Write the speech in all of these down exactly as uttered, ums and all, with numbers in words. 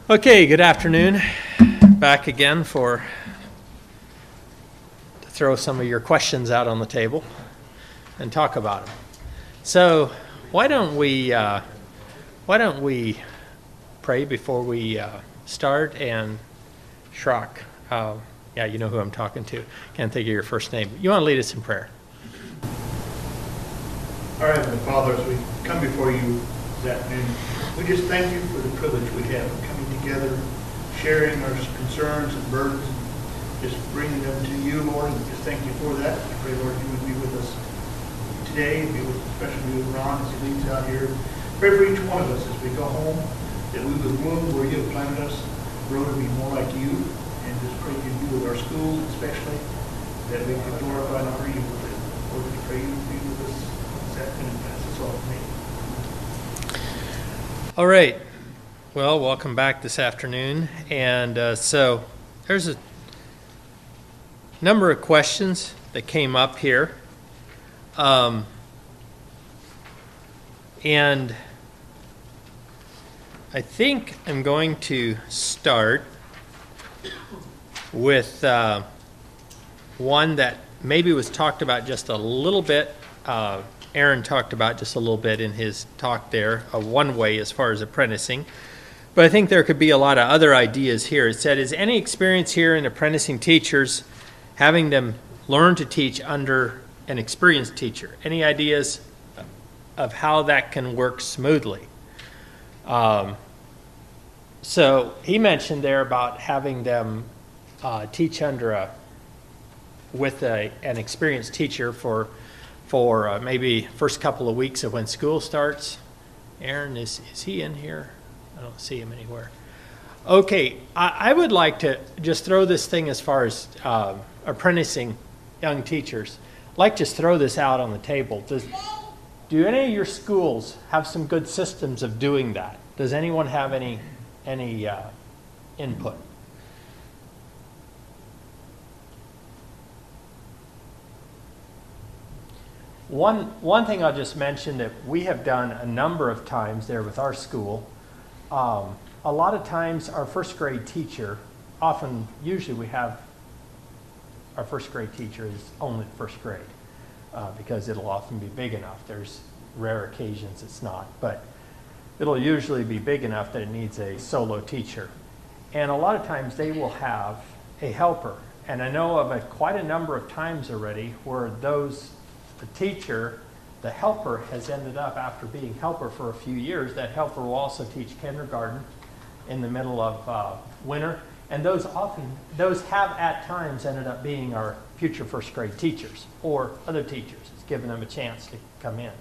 Okay, good afternoon. Back again for to throw some of your questions out on the table and talk about them. So, why don't we uh, why don't we pray before we uh, start? And Shrock, uh, yeah, you know who I'm talking to. Can't think of your first name. You want to lead us in prayer? Our Heavenly Father, as we come before you this afternoon, we just thank you for the privilege we have of coming together, sharing our concerns and burdens, and just bringing them to you, Lord, and just thank you for that. I pray, Lord, you would be with us today, be with, especially with Ron as he leads out here. Pray for each one of us as we go home, that we would bloom where you have planted us, grow to be more like you, and just pray you be with our schools especially, that we can glorify and honor you with it. Lord, we pray you be with us this afternoon. Pass this all to me. All right. Well, welcome back this afternoon. And uh, so there's a number of questions that came up here. Um, and I think I'm going to start with uh, one that maybe was talked about just a little bit. Uh, Aaron talked about just a little bit in his talk there, uh, one way as far as apprenticing. But I think there could be a lot of other ideas here. It said, is any experience here in apprenticing teachers having them learn to teach under an experienced teacher? Any ideas of how that can work smoothly? Um, so he mentioned there about having them uh, teach under a, with a, an experienced teacher for for uh, maybe first couple of weeks of when school starts. Aaron, is, is he in here? I don't see him anywhere. Okay, I, I would like to just throw this thing as far as uh, apprenticing young teachers. I'd like to just throw this out on the table. Does, do any of your schools have some good systems of doing that? Does anyone have any, any uh, input? One, one thing I'll just mention that we have done a number of times there with our school, um, a lot of times our first grade teacher, often, usually we have our first grade teacher is only first grade uh, because it'll often be big enough. There's rare occasions it's not, but it'll usually be big enough that it needs a solo teacher. And a lot of times they will have a helper. And I know of a, quite a number of times already where those the teacher, the helper, has ended up, after being helper for a few years, that helper will also teach kindergarten in the middle of uh, winter. And those often, those have at times ended up being our future first grade teachers or other teachers. It's given them a chance to come in.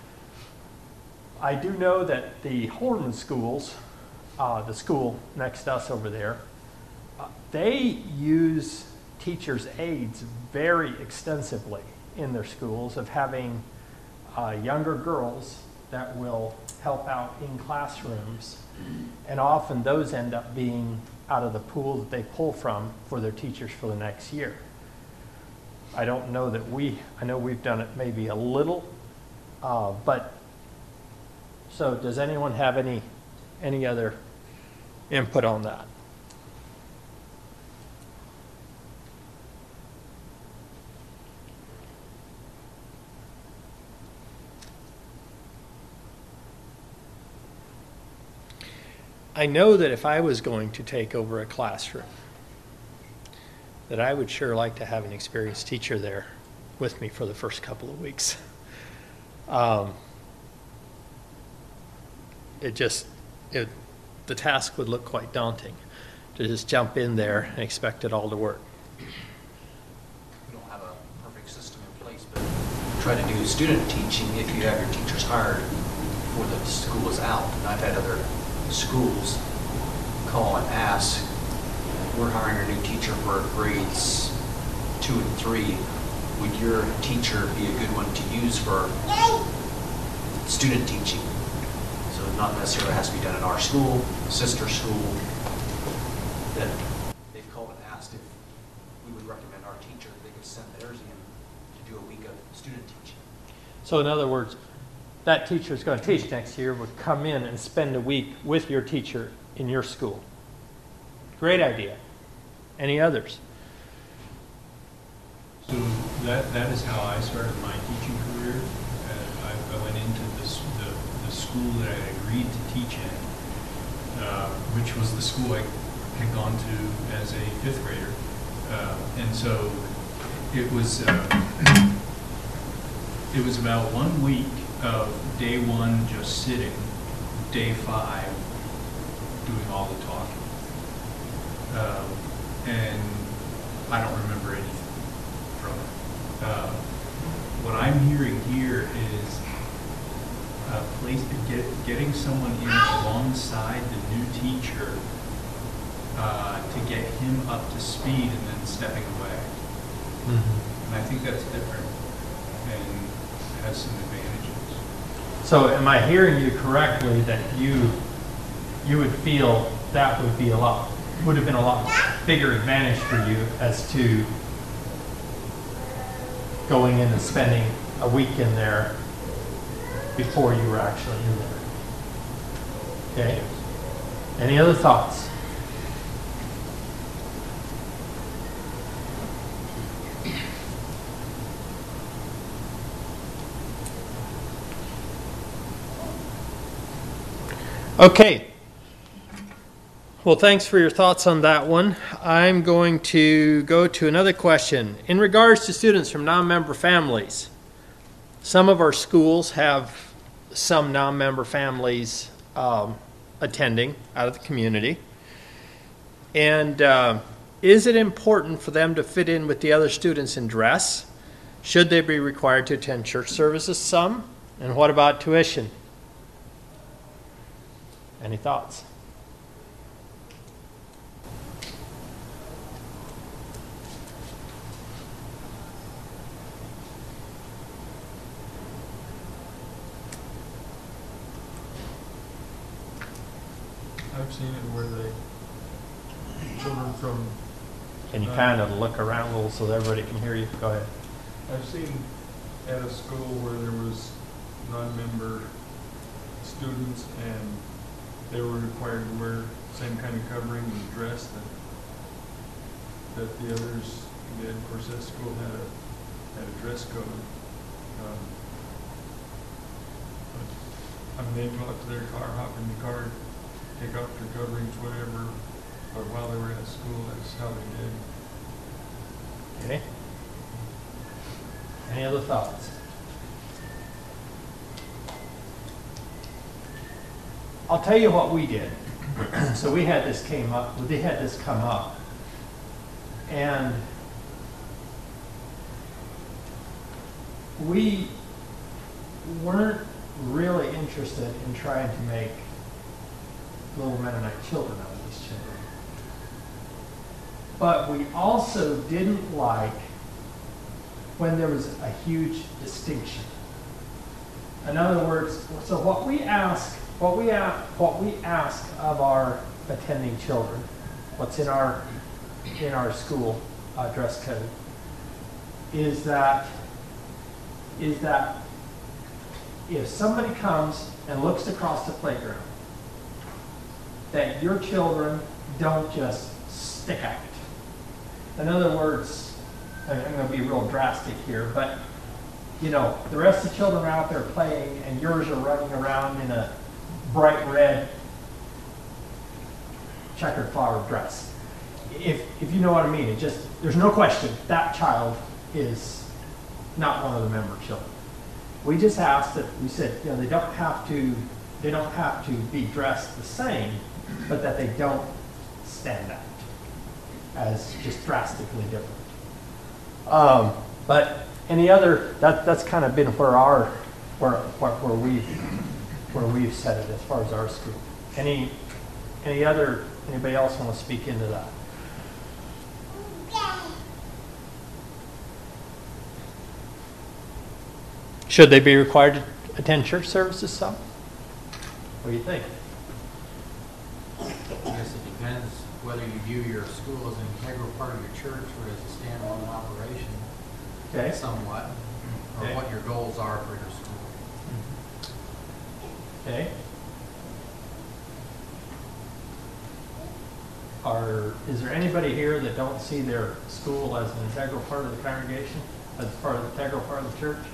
I do know that the Horton schools, uh, the school next to us over there, uh, they use teachers' aides very extensively in their schools, of having uh, younger girls that will help out in classrooms, and often those end up being out of the pool that they pull from for their teachers for the next year. I don't know that we, I know we've done it maybe a little, uh, but so does anyone have any any other input on that? I know that if I was going to take over a classroom, that I would sure like to have an experienced teacher there with me for the first couple of weeks. Um, it just, it, the task would look quite daunting to just jump in there and expect it all to work. We don't have a perfect system in place, but try to do student teaching if you have your teachers hired before the school is out. And I've had other schools call and ask, we're hiring a new teacher for grades two and three. Would your teacher be a good one to use for student teaching? So not necessarily has to be done in our school, sister school. That they've called and asked if we would recommend our teacher, they could send theirs in to do a week of student teaching. So in other words, that teacher is going to teach next year would come in and spend a week with your teacher in your school. Great idea. Any others? So that, that is how I started my teaching career. Uh, I, I went into this, the, the school that I agreed to teach in, uh, which was the school I had gone to as a fifth grader. Uh, and so it was, uh, it was about one week of day one just sitting, day five doing all the talking. Um, and I don't remember anything from it. Uh, what I'm hearing here is a place to get, getting someone in alongside the new teacher uh, to get him up to speed and then stepping away. Mm-hmm. And I think that's different and has some advantages. So am I hearing you correctly that you you would feel that would be a lot would have been a lot bigger advantage for you as to going in and spending a week in there before you were actually in there? Okay. Any other thoughts? Okay. Well, thanks for your thoughts on that one. I'm going to go to another question. In regards to students from non-member families, some of our schools have some non-member families um, attending out of the community. And uh, is it important for them to fit in with the other students in dress? Should they be required to attend church services some? And what about tuition? Any thoughts? I've seen it where they, children from, Can you kind of look around a little so that everybody can hear you? Go ahead. I've seen at a school where there was non-member students and they were required to wear same kind of covering and dress that that the others did. Of course, that school had a had a dress code. Um, but, I mean, they'd go up to their car, hop in the car, take off their coverings, whatever. But while they were at school, that's how they did. Okay. Any other thoughts? I'll tell you what we did. So we had this came up, they had this come up, and we weren't really interested in trying to make little Mennonite children out of these children. But we also didn't like when there was a huge distinction. In other words, so what we ask, what we ask, what we ask of our attending children, what's in our in our school uh, dress code, is that is that if somebody comes and looks across the playground, that your children don't just stick out. In other words, I'm going to be real drastic here, but you know, the rest of the children are out there playing and yours are running around in a bright red checkered flower dress. If, if you know what I mean, it just, there's no question that child is not one of the member children. We just asked that, we said, you know, they don't have to, they don't have to be dressed the same, but that they don't stand out as just drastically different. Um, but any other, that, that's kind of been where our, where, where, where we've, where we've set it as far as our school. Any, any other, anybody else want to speak into that? Should they be required to attend church services some? What do you think? I guess it depends whether you view your school as an integral part of your church or as a standalone operation. Okay. Somewhat, or Okay. what your goals are for your school. Okay. are, is there anybody here that don't see their school as an integral part of the congregation, as part of the integral part of the church?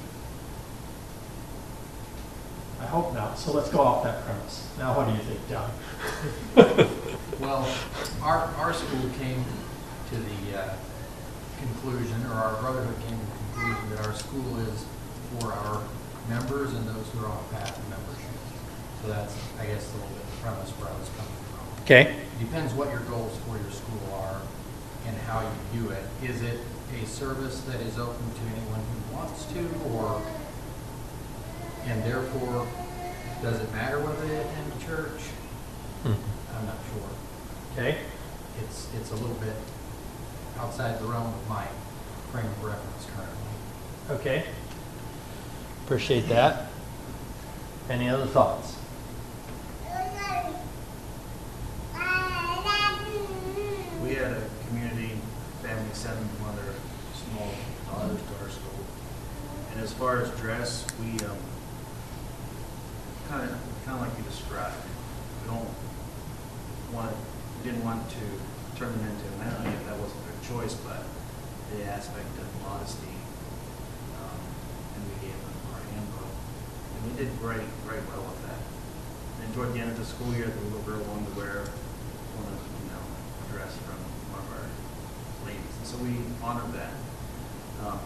I hope not, so let's go off that premise. Now what do you think, John? Well, our, our school came to the uh, conclusion, or our brotherhood came to the conclusion that our school is for our members and those who are on a path of membership. So that's, I guess, a little bit the premise where I was coming from. Okay. It depends what your goals for your school are and how you view it. Is it a service that is open to anyone who wants to, or, and therefore, does it matter whether they attend church? Hmm. I'm not sure. Okay. It's, it's a little bit outside the realm of my frame of reference currently. Okay. Appreciate that. Any other thoughts? We had a community family send one of their small daughters to our school. And as far as dress, we um, kind of kind of like you described. We don't want, we didn't want to turn them into a man if that wasn't their choice, but the aspect of modesty, um, and we gave them our handbook, and we did very very well with that. And toward the end of the school year, the little girl wanted to wear one of you know a dress from one of our ladies, and so we honored that. Um,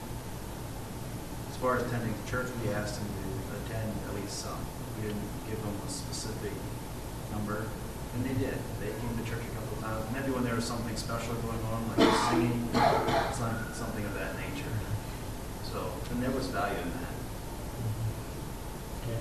as far as attending church, we asked them to attend at least some. We didn't give them a specific number, and they did. They came to church a couple of times. Maybe when there was something special going on, like singing, some- something of that nature. So, and there was value in that. Okay.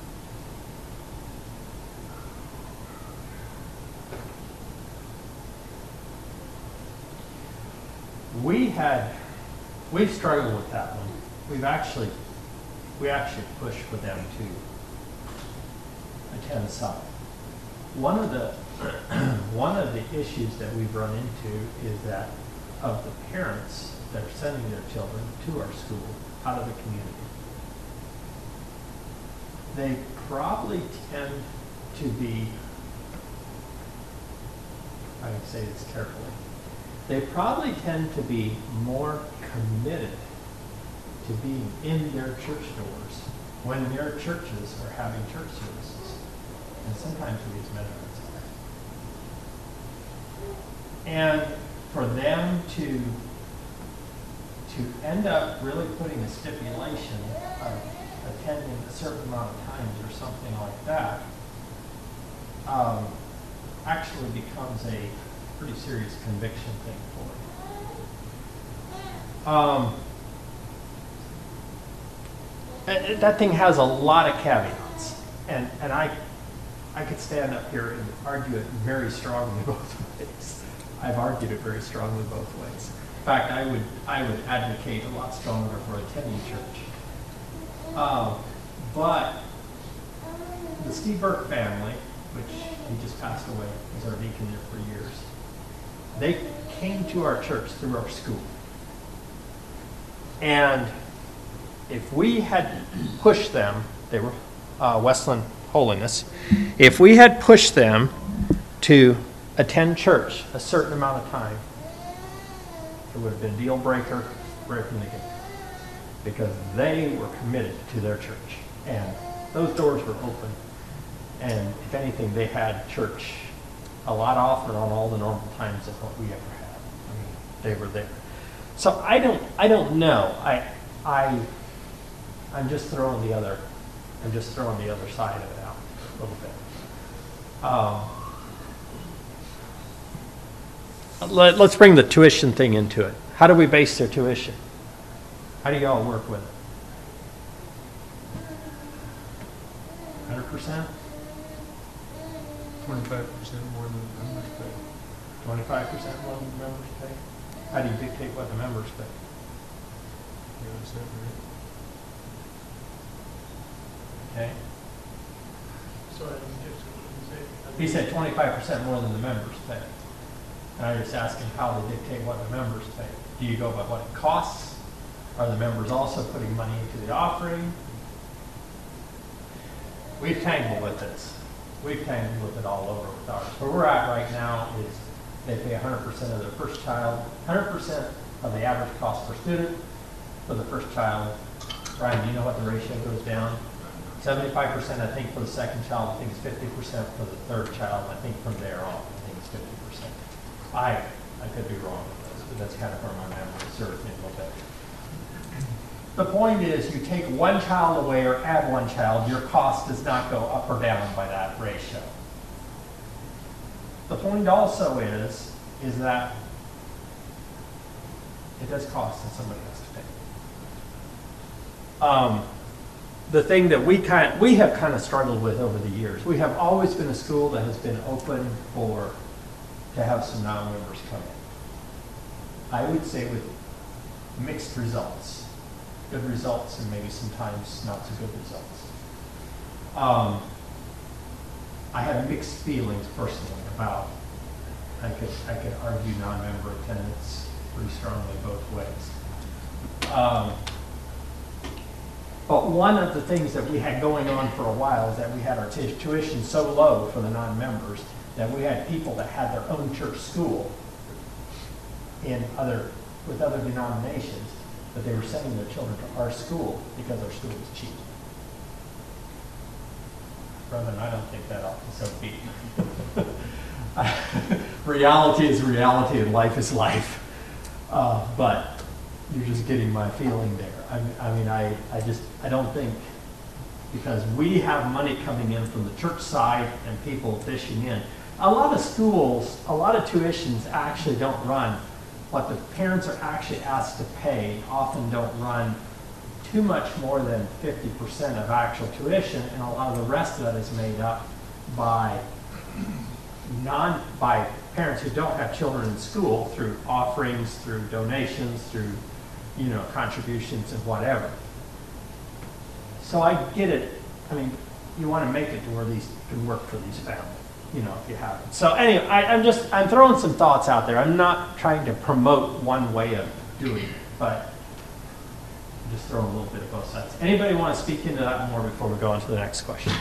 We had, we struggled with that one. We've actually, we actually pushed for them to attend some. One of the, one of the issues that we've run into is that of the parents that are sending their children to our school out of the community, they probably tend to be, I can say this carefully, they probably tend to be more committed to being in their church doors when their churches are having church services. And sometimes we as Mennonites are. And for them to, to end up really putting a stipulation of attending a certain amount of times or something like that, um, actually becomes a pretty serious conviction thing for them. Um, and that thing has a lot of caveats, and and I I could stand up here and argue it very strongly both ways. I've argued it very strongly both ways. In fact, I would I would advocate a lot stronger for attending church. Um, but the Steve Burke family, which he just passed away, was our deacon there for years. They came to our church through our school. And if we had pushed them, they were uh, Westland Holiness, if we had pushed them to attend church a certain amount of time, it would have been a deal breaker right from the get, because they were committed to their church. And those doors were open. And if anything, they had church a lot oftener on all the normal times than what we ever had. I mean, they were there. So I don't, I don't know. I, I, I'm just throwing the other, I'm just throwing the other side of it out a little bit. Um, let, let's bring the tuition thing into it. How do we base their tuition? How do y'all work with it? one hundred percent? Twenty-five percent more than the members pay. twenty-five percent more than the members pay? How do you dictate what the members pay? Yeah, is that right? Okay. Sorry, I just couldn't say. He said twenty-five percent more than the members pay. And I just asked him how they dictate what the members pay. Do you go by what it costs? Are the members also putting money into the offering? We've tangled with this. We've tangled with it all over with ours. Where we're at right now is They pay one hundred percent of their first child, one hundred percent of the average cost per student for the first child. Brian, do you know what the ratio goes down? seventy-five percent, I think, for the second child. I think it's fifty percent for the third child. I think from there on, I think it's fifty percent. I, I could be wrong with this, but that's kind of where my memory serves me a little bit. The point is, you take one child away or add one child, your cost does not go up or down by that ratio. The point also is, is that it does cost and somebody has to pay. Um, the thing that we kind we have kind of struggled with over the years, we have always been a school that has been open for to have some non-members come in. I would say with mixed results, good results and maybe sometimes not so good results. Um, I have mixed feelings personally about, I could, I could argue non-member attendance pretty strongly both ways. Um, but one of the things that we had going on for a while is that we had our t- tuition so low for the non-members that we had people that had their own church school in other, with other denominations, but they were sending their children to our school because our school was cheap. Brethren, I don't think that ought to so be. Reality is reality and life is life. Uh, but you're just getting my feeling there. I, I mean, I, I just, I don't think, because we have money coming in from the church side and people fishing in. A lot of schools, a lot of tuitions actually don't run. What the parents are actually asked to pay often don't run too much more than fifty percent of actual tuition, and a lot of the rest of that is made up by non by parents who don't have children in school through offerings, through donations, through you know contributions and whatever. So I get it. I mean, you want to make it to where these can work for these families, you know, if you have it. So anyway, I, I'm just I'm throwing some thoughts out there. I'm not trying to promote one way of doing it, but just throw a little bit of both sides. Anybody want to speak into that more before we go on to the next question?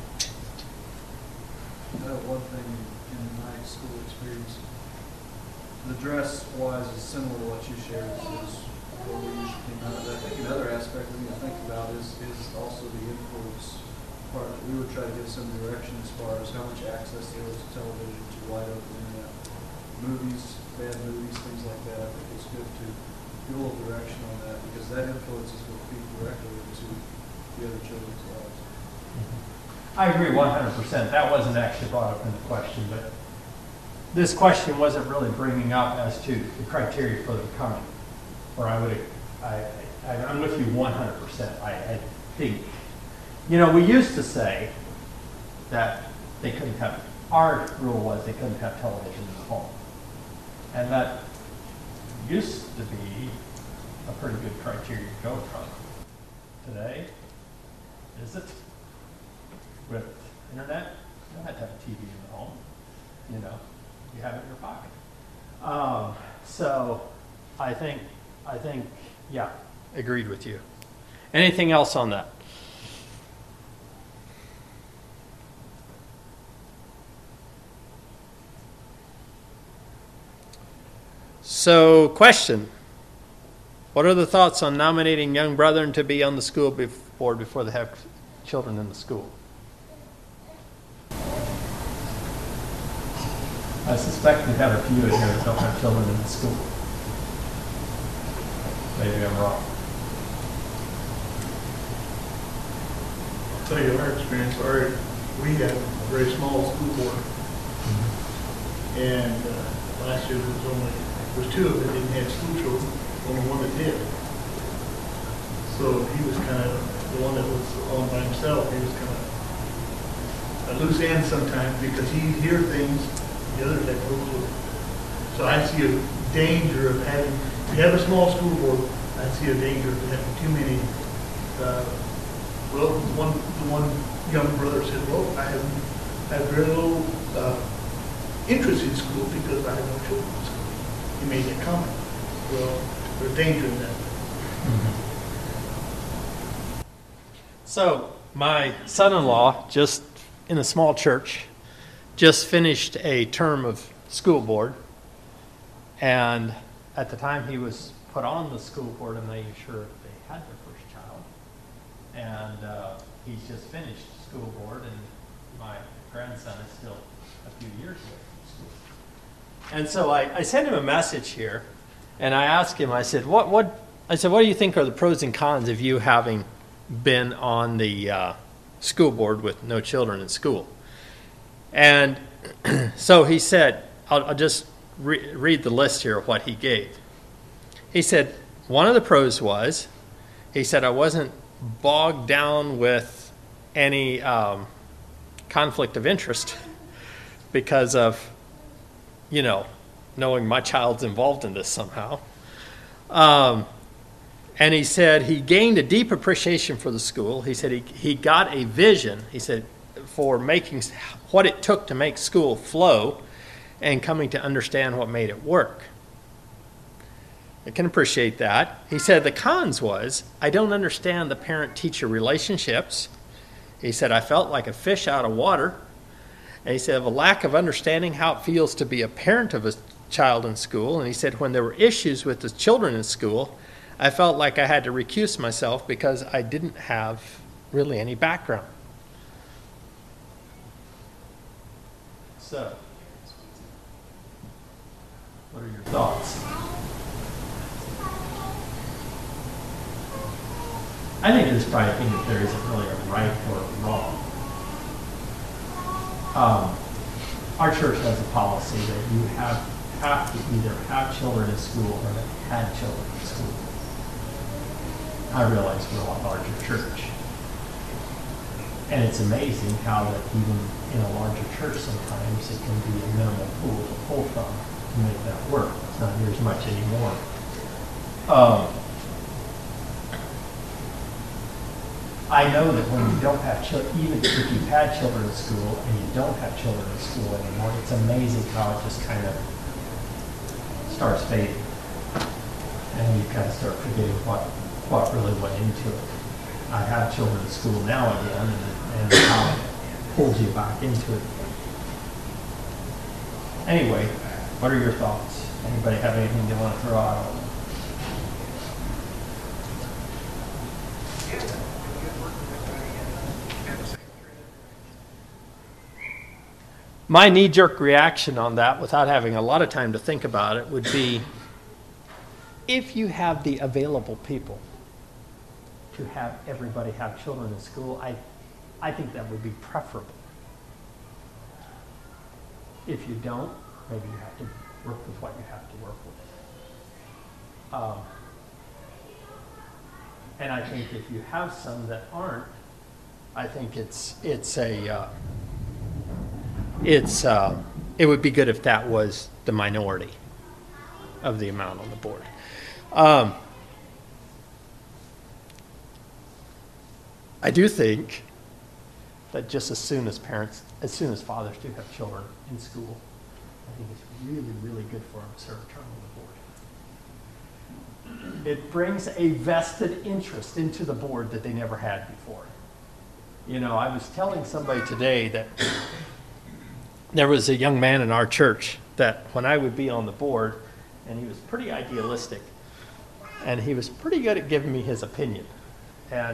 Uh, one thing in my school experience, the dress wise is similar to what you shared, is what we usually think of. I think another aspect we need to think about is, is also the influence part. We would try to get some direction as far as how much access there is to television, to wide open internet, movies, bad movies, things like that. I think it's good to get a little direction on that, because that influences will feed directly into the other children's lives. I agree one hundred percent. That wasn't actually brought up in the question, but this question wasn't really bringing up as to the criteria for them coming. Or I would, I, I, I'm with you one hundred percent. I, I think, you know, we used to say that they couldn't have, our rule was they couldn't have television in the home. And that used to be a pretty good criteria to go from. Today, is it? With internet, you don't have to have a T V in the home. You know, you have it in your pocket. Um, so, I think, I think, yeah, agreed with you. Anything else on that? So, question. What are the thoughts on nominating young brethren to be on the school board before they have children in the school? I suspect we have a few in here that don't have children in the school. Maybe I'm wrong. I'll tell you our experience. Our, we have a very small school board. Mm-hmm. And uh, last year there was only, there was two of them that didn't have school children, only one that did. So he was kind of the one that was on by himself. He was kind of a loose end sometimes because he'd hear things the others had no clue. So I see a danger of having, if you have a small school board, I see a danger of having too many, uh, well, one, the one young brother said, well, I have, I have very little uh, interest in school because I have no children in school. He made that comment. Well, there's danger in that. Mm-hmm. So, my son-in-law, just in a small church, just finished a term of school board, And at the time he was put on the school board, I'm not even sure if they had their first child. And uh, he's just finished school board, and my grandson is still a few years away from school. And so I, I sent him a message here, and I asked him, I said, what, what, I said, what do you think are the pros and cons of you having been on the uh, school board with no children in school? And so he said, I'll, I'll just re- read the list here of what he gave. He said, one of the pros was, he said, I wasn't bogged down with any um, conflict of interest because of, you know, knowing my child's involved in this somehow. Um, and he said he gained a deep appreciation for the school. He said he, he got a vision, he said, for making what it took to make school flow and coming to understand what made it work. I can appreciate that. He said the cons was, I don't understand the parent-teacher relationships. He said, I felt like a fish out of water. And he said, I have a lack of understanding how it feels to be a parent of a child in school. And he said, when there were issues with the children in school, I felt like I had to recuse myself because I didn't have really any background. So, what are your thoughts? I think there's probably a thing that there isn't really a right or a wrong. Um, our church has a policy that you have, have to either have children in school or have had children in school. I realize we're a lot larger church. And it's amazing how that even in a larger church sometimes it can be a minimal pool to pull from to make that work. It's not near as much anymore. Um, I know that when you don't have children, even if you've had children in school and you don't have children in school anymore, it's amazing how it just kind of starts fading. And you kind of start forgetting what, what really went into it. I have children in school now again, and, and how it pulls you back into it. Anyway, what are your thoughts? Anybody have anything they want to throw out? My knee-jerk reaction on that, without having a lot of time to think about it, would be if you have the available people to have everybody have children in school, I, I think that would be preferable. If you don't, maybe you have to work with what you have to work with. Um, and I think if you have some that aren't, I think it's it's a uh, it's uh, it would be good if that was the minority of the amount on the board. Um, I do think that just as soon as parents, as soon as fathers do have children in school, I think it's really, really good for them to serve a term on the board. It brings a vested interest into the board that they never had before. You know, I was telling somebody today that there was a young man in our church that when I would be on the board, and he was pretty idealistic, and he was pretty good at giving me his opinion. And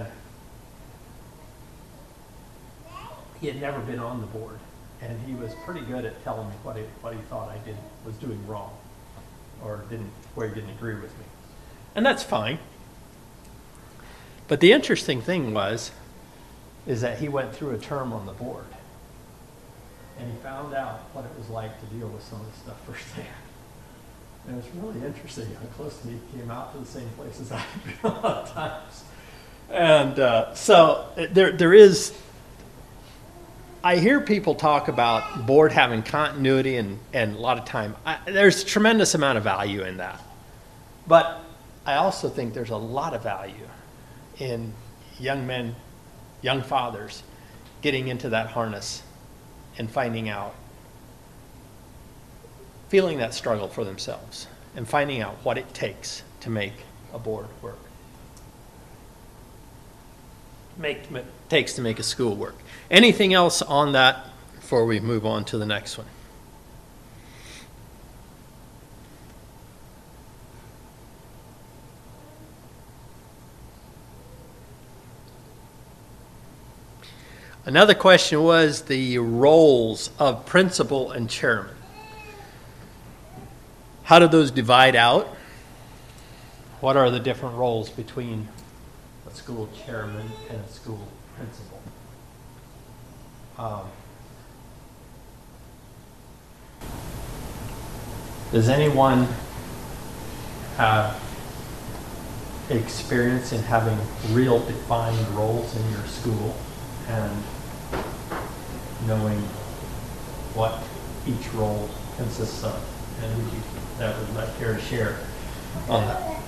he had never been on the board, and he was pretty good at telling me what he, what he thought I did was doing wrong, or didn't, where he didn't agree with me. And that's fine. But the interesting thing was, is that he went through a term on the board, and he found out what it was like to deal with some of the stuff firsthand. And it was really interesting how close to me he came out to the same places I've been a lot of times. And uh, so there, there is, I hear people talk about board having continuity and, and a lot of time. I, there's a tremendous amount of value in that. But I also think there's a lot of value in young men, young fathers, getting into that harness and finding out, feeling that struggle for themselves and finding out what it takes to make a board work. Make, takes to make a school work. Anything else on that before we move on to the next one? another question was the roles of principal and chairman. How do those divide out? What are the different roles between a school chairman and a school principal? Um, does anyone have experience in having real defined roles in your school and knowing what each role consists of? And would you, that would like care to share on that?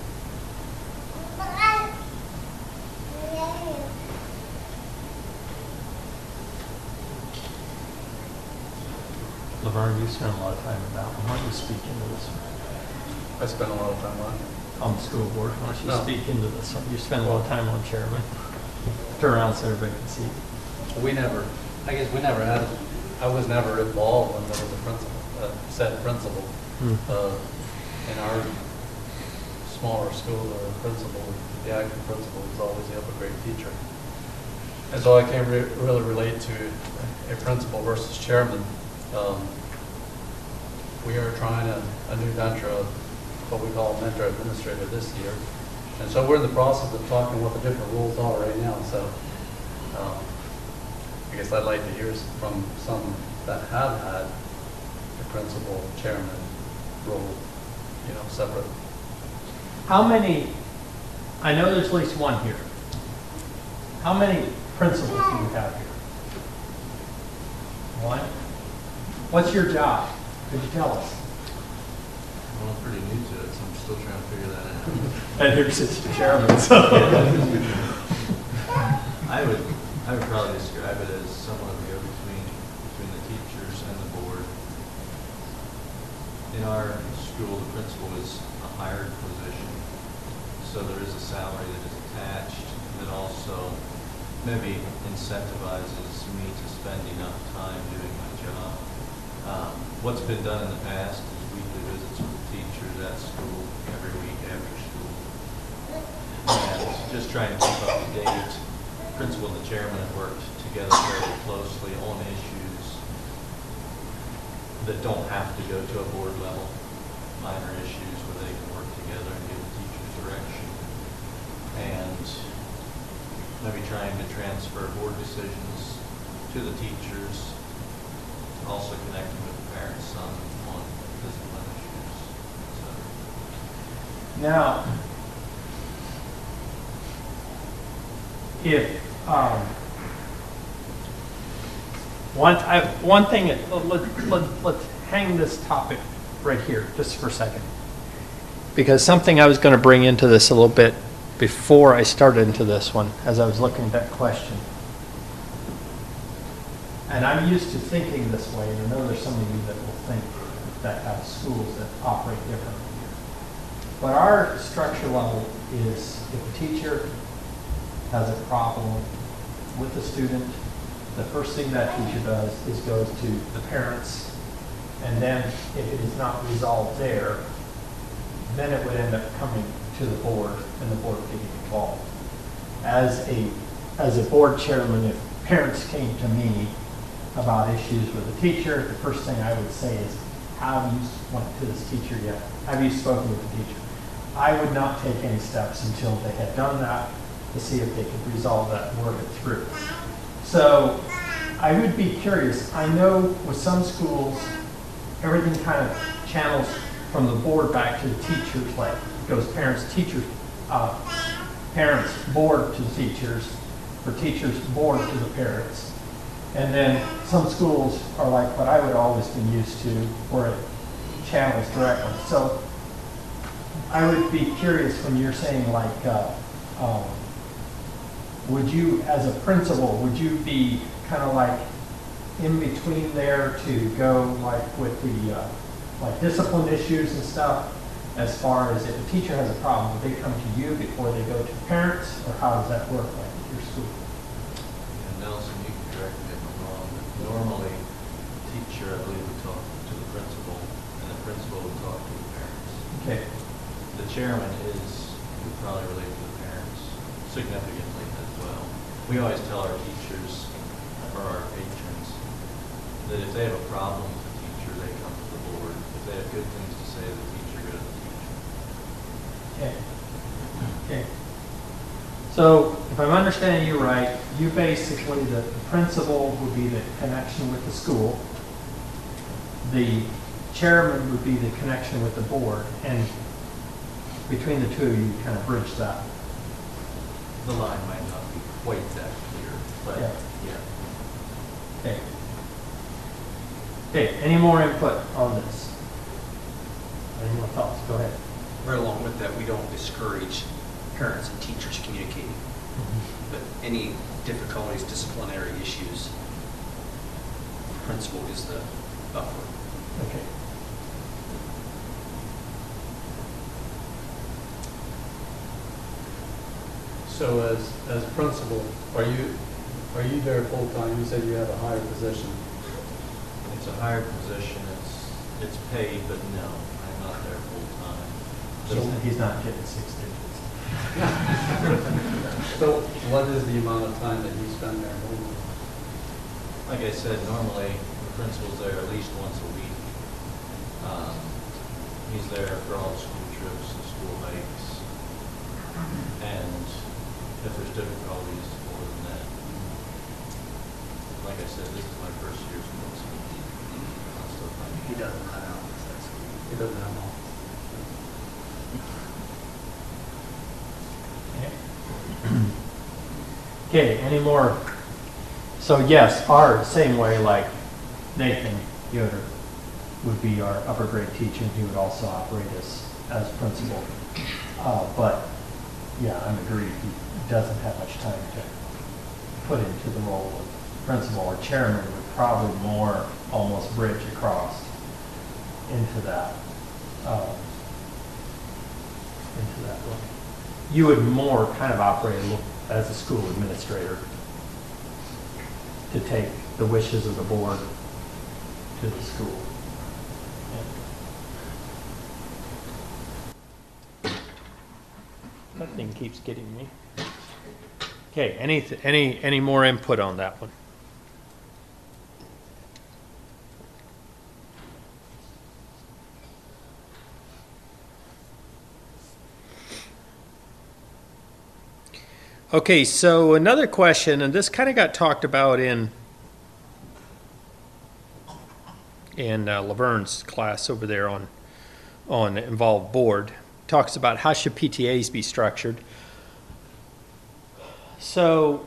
Laverne, you spend a lot of time with that one. Why don't you speak into this one? I spent a lot of time on it. On the school board, why don't you No. speak into this one? You spend a lot of time on chairman. Turn around so everybody can see. We never, I guess we never had, I was never involved when there was a principal, a set principal. Hmm. Uh, In our smaller school, the principal, the acting principal was always the upper grade teacher. And so I can't re really relate to a principal versus chairman. Um, we are trying a, a new venture of what we call mentor administrator this year. And so we're in the process of talking what the different rules are right now. So um, I guess I'd like to hear from some that have had a principal chairman role, you know, separate. How many, I know there's at least one here. How many principals do you have here? One? What's your job? Could you tell us? Well, I'm pretty new to it, so I'm still trying to figure that out. And here's sits the chairman, so. I would, I would probably describe it as somewhat of a go-between between the teachers and the board. In our school, the principal is a hired position, so there is a salary that is attached that also maybe incentivizes me to spend enough time doing my job. Um, what's been done in the past is weekly visits with the teachers at school every week after school. And just trying to keep up to date. Principal and the chairman have worked together very closely on issues that don't have to go to a board level, minor issues where they can work together and give the teachers direction. And maybe trying to transfer board decisions to the teachers, also connecting with the parents some on discipline issues. So. Now, if um, one, I, one thing, that- let, let, let's hang this topic right here just for a second. Because something I was going to bring into this a little bit before I started into this one, as I was looking at that question. And I'm used to thinking this way, and I know there's some of you that will think that have schools that operate differently. But our structure level is if a teacher has a problem with a student, the first thing that teacher does is goes to the parents, and then if it is not resolved there, then it would end up coming to the board, and the board would get involved. As a, as a board chairman, if parents came to me about issues with a teacher, the first thing I would say is, have you went to this teacher yet? Have you spoken with the teacher? I would not take any steps until they had done that to see if they could resolve that and work it through. So I would be curious. I know with some schools, everything kind of channels from the board back to the teachers, like goes parents, teachers, uh, parents, board to the teachers, or teachers, board to the parents. And then some schools are like what I would always been used to, where it channels directly. So I would be curious when you're saying like, uh, um, would you, as a principal, would you be kind of like in between there to go like with the uh, like discipline issues and stuff, as far as if a teacher has a problem, would they come to you before they go to parents, or how does that work like at your school? And Nelson, you can correct me if I'm wrong, but normally the teacher, I believe, would talk to the principal, and the principal would talk to the parents. Okay. The chairman is, would probably relate to the parents significantly as well. We always tell our teachers, for our patrons, that if they have a problem with the teacher, they come to the board. If they have good things to say to the teacher, go to the teacher. Okay. Okay. So if I'm understanding you right, you basically, the the principal would be the connection with the school. The chairman would be the connection with the board, and between the two, you kind of bridge that. The line might not be quite that clear, but Yeah. yeah. Okay. Okay, any more input on this? Any more thoughts? Go ahead. Right along with that, we don't discourage parents and teachers communicating, but any difficulties, disciplinary issues, the principal is the buffer. Okay. So as, as principal, are you, are you there full-time? You said you have a higher position. It's a higher position, it's, it's paid, but no, I'm not there full-time. So he's not getting six digits. So what is the amount of time that you spend there? Like I said, normally the principal's there at least once a week. Um, He's there for all the school trips the school makes. And if there's difficulties, more than that. Like I said, this is my first year of school. so I'm still finding He it. doesn't have an office, that's cool. He doesn't have one. Okay, any more? So yes, our same way like Nathan Yoder would be our upper grade teacher, and he would also operate as, as principal. Uh, but yeah, I'm agreed, he doesn't have much time to put into the role of principal. Or chairman would probably more almost bridge across into that, uh, into that role. You would more kind of operate a little as a school administrator to take the wishes of the board to the school. Yeah. That thing keeps getting me. Okay, any, any, any more input on that one? Okay, so another question, and this kind of got talked about in in uh, Laverne's class over there on on involved board, talks about how should P T As be structured. So,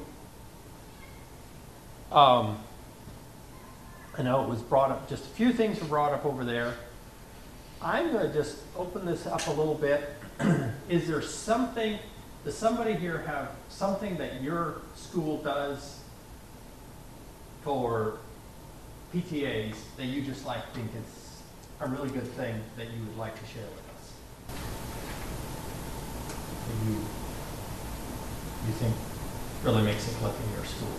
um, I know it was brought up. Just a few things were brought up over there. I'm going to just open this up a little bit. Is there something? Does somebody here have something that your school does for P T As that you just like think is a really good thing that you would like to share with us? That you, you think really makes a click in your school?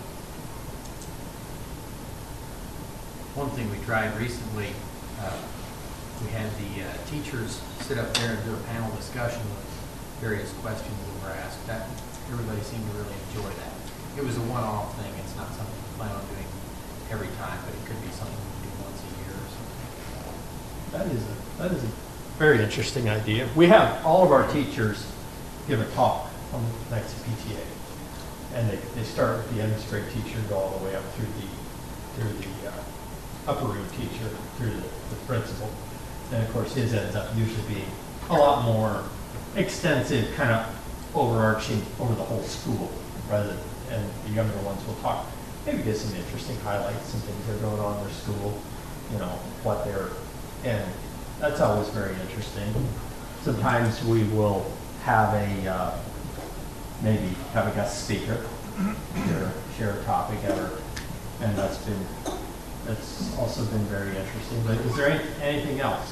One thing we tried recently, uh, we had the uh, teachers sit up there and do a panel discussion with various questions that were asked. That, everybody seemed to really enjoy that. It was a one-off thing. It's not something we plan on doing every time, but it could be something we do once a year or something. That is a, that is a very interesting idea. We have all of our teachers give a talk on the next P T A. And they, they start with the youngest grade teacher and go all the way up through the, through the uh, upper room teacher, through the, the principal. And of course, his ends up usually being a lot more extensive, kind of overarching over the whole school, rather than, and the younger ones will talk, maybe get some interesting highlights, some things that are going on in their school, you know, what they're, and that's always very interesting. Sometimes we will have a, uh, maybe have a guest speaker, share, share a topic, or, and that's been, that's also been very interesting. But is there any, anything else?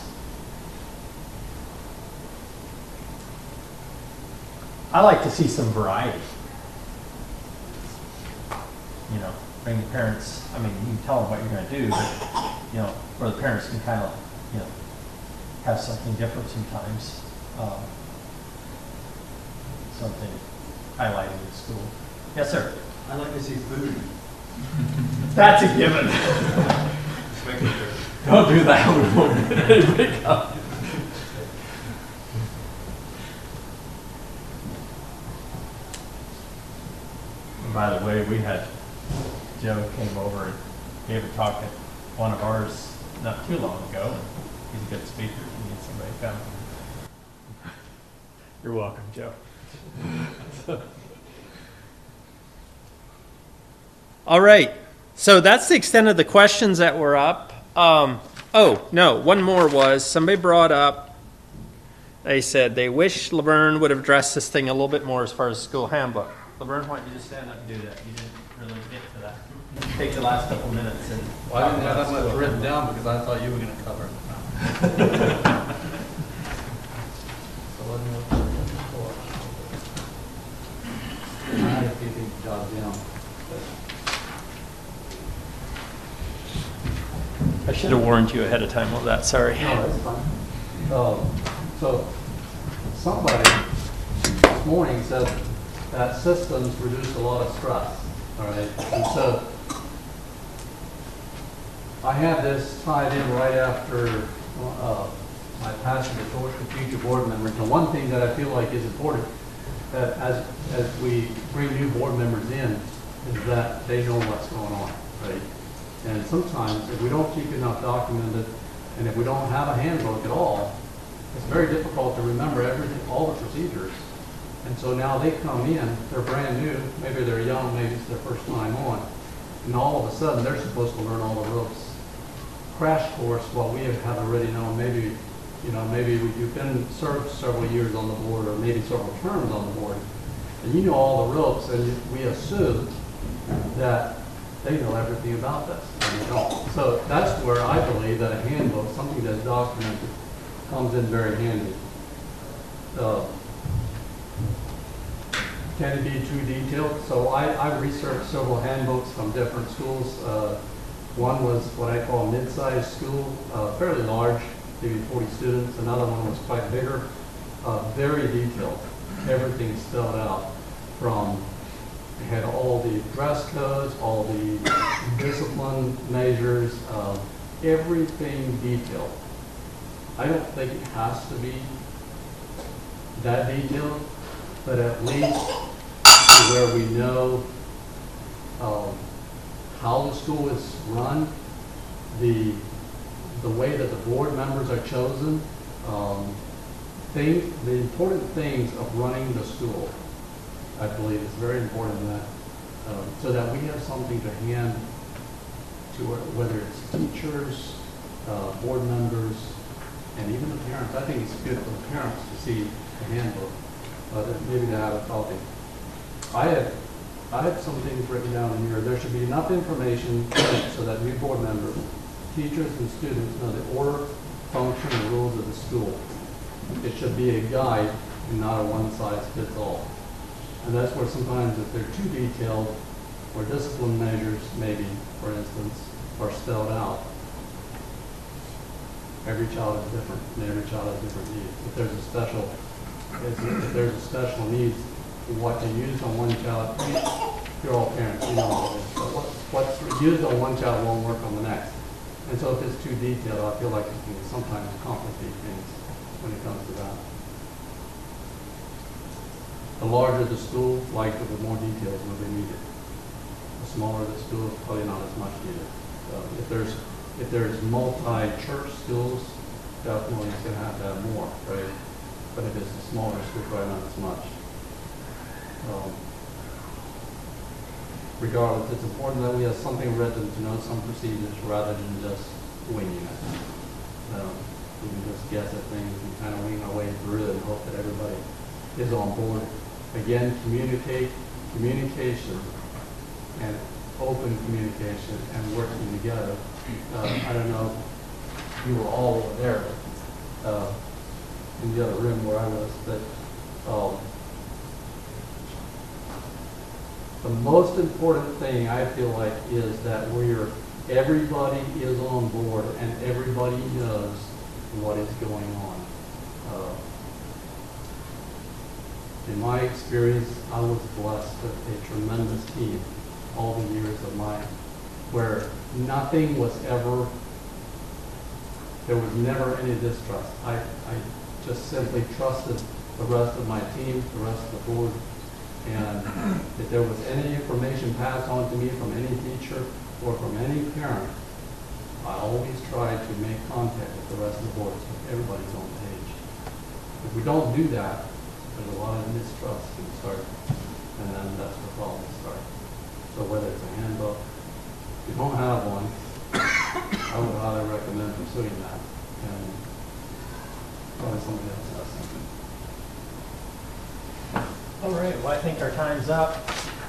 I like to see some variety. You know, bring the parents, I mean, you can tell them what you're going to do, but, you know, where the parents can kind of, you know, have something different sometimes. Um, something highlighting the school. Yes, sir. I like to see food. That's a given. Just making sure. Don't do that. We won't get anybody come. By the way, we had, Joe came over and gave a talk at one of ours not too long ago. He's a good speaker. If you need somebody to come. You're welcome, Joe. All right. So that's the extent of the questions that were up. Um, oh, no, one more was somebody brought up, they said they wish Laverne would have addressed this thing a little bit more as far as the school handbook. Laverne, why don't you just stand up and do that? You didn't really get to that. Take the last couple minutes and. Well, I didn't have that much written down because I thought you were going to cover it. So let me look at the report. I had a few things jotted down. I should have warned you ahead of time of that, sorry. No, that's fine. Um, so somebody this morning said that systems reduce a lot of stress, all right? And so I have this tied in right after uh, my passing the torch to future board members. And one thing that I feel like is important that as, as we bring new board members in is that they know what's going on, right? And sometimes if we don't keep enough documented and if we don't have a handbook at all, it's very difficult to remember everything, all the procedures. And so now they come in, they're brand new, maybe they're young, maybe it's their first time on, and all of a sudden they're supposed to learn all the ropes. Crash course, what we have already known, maybe, you know, maybe you've been served several years on the board or maybe several terms on the board, and you know all the ropes, and we assume that they know everything about this, and they don't. So that's where I believe that a handbook, something that's documented, comes in very handy. Uh, can it be too detailed? So I, I researched several handbooks from different schools. Uh, one was what I call a mid-sized school, uh, fairly large, maybe forty students. Another one was quite bigger, uh, very detailed. Everything spelled out from It had all the dress codes, all the discipline measures, uh, everything detailed. I don't think it has to be that detailed, but at least to where we know um, how the school is run, the the way that the board members are chosen, um, things, the important things of running the school. I believe it's very important that, um, so that we have something to hand to our, whether it's teachers, uh, board members, and even the parents. I think it's good for the parents to see the handbook, uh, that maybe to have a copy. I have, I have some things written down in here. There should be enough information so that new board members, teachers, and students know the order, function, and rules of the school. It should be a guide and not a one-size-fits-all. And that's where sometimes if they're too detailed, or discipline measures maybe, for instance, are spelled out. Every child is different, and every child has different needs. If there's a special, if there's a special needs, what you use on one child, you're all parents, you know what it is. But what, what's used on one child won't work on the next. And so if it's too detailed, I feel like it can sometimes complicate things when it comes to that. The larger the school, likely the more details will be needed. The smaller the school, probably not as much needed. So if there's if there's multi-church schools, definitely it's going to have to have more, right? But if it's a smaller school, probably not as much. Um, regardless, it's important that we have something written to know some procedures rather than just winging it. Um, we can just guess at things and kind of wing our way through it and hope that everybody is on board. Again, communicate, communication, and open communication and working together. Uh, I don't know if you were all over there, but, uh, in the other room where I was, but um, the most important thing I feel like is that we're, everybody is on board and everybody knows what is going on. Uh, in my experience, I was blessed with a tremendous team all the years of mine, where nothing was ever, there was never any distrust. I, I just simply trusted the rest of my team, the rest of the board, and if there was any information passed on to me from any teacher or from any parent, I always tried to make contact with the rest of the board so everybody's on page. If we don't do that, there's a lot of mistrust can start, and then that's where problems start. So whether it's a handbook, if you don't have one, I would highly recommend pursuing that, and probably somebody else has something. All right, well, I think our time's up.